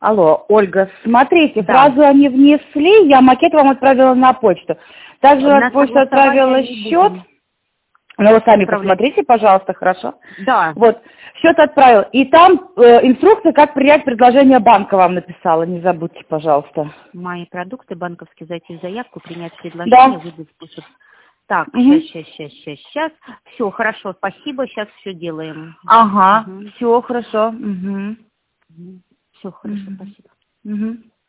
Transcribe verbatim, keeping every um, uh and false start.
Алло, Ольга, смотрите, Да. фразу они внесли, я макет вам отправила на почту. Также На на почту согласование отправила не счет. будем Ну, вы сами отправлять. посмотрите, пожалуйста, хорошо. Да. Вот, счет отправил. И там э, инструкция, как принять предложение банка вам написала. Не забудьте, пожалуйста. Мои продукты, банковский, зайти в заявку, принять Да. предложение, выбрать способ. Так, Угу. сейчас, сейчас, сейчас, сейчас. Все, хорошо, спасибо, сейчас все делаем. Ага, Угу. все хорошо. Угу. Все хорошо, спасибо. Угу.